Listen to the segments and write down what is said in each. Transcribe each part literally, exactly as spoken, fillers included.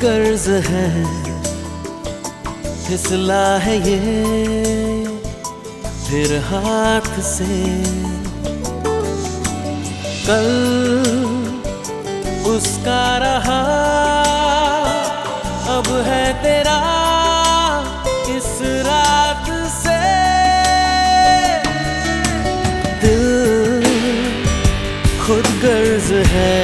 कर्ज है, फिसला है ये फिर हाथ से। कल उसका रहा, अब है तेरा इस रात से। दिल खुद गर्ज है,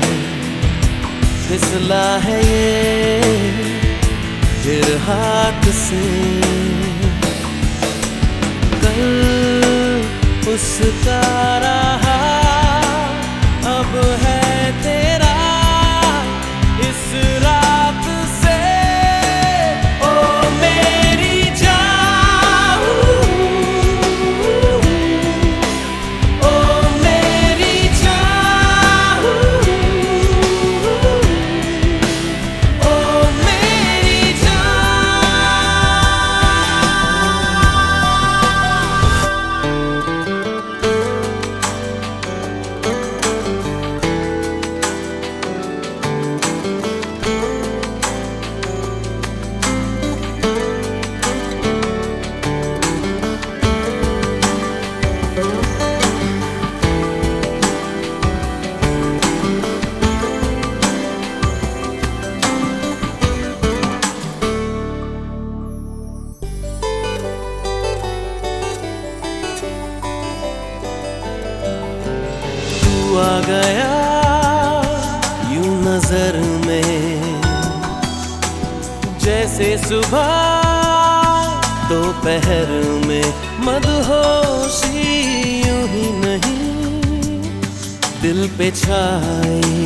फिसला है ये फिर हाथ से। कल उसका रहा, अब है तेरा इस रात से। ओ मेरी जान, ओ मेरी जान, ओ मेरी जान। आ गया यूं नजर में, जैसे सुबह दोपहर में। मदहोशी यूं ही नहीं दिल पे छाई,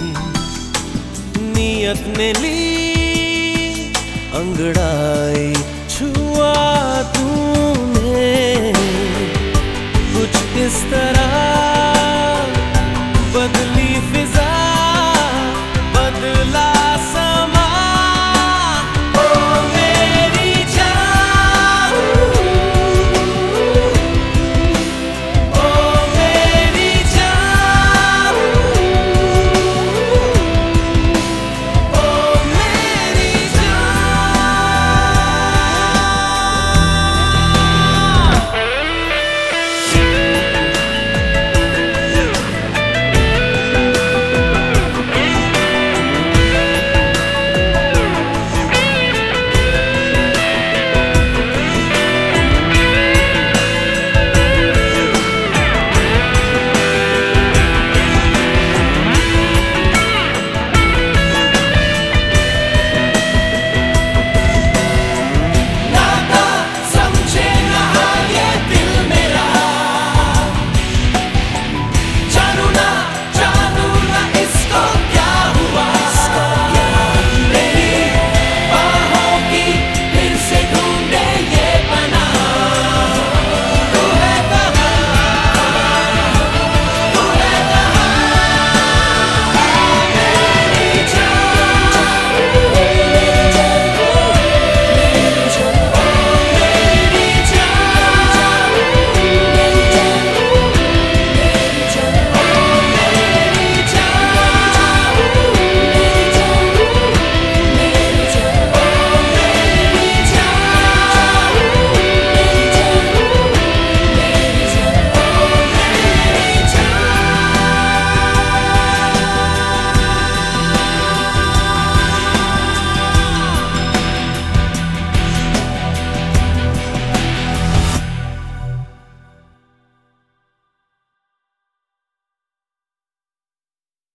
नियत ने ली अंगड़ाई।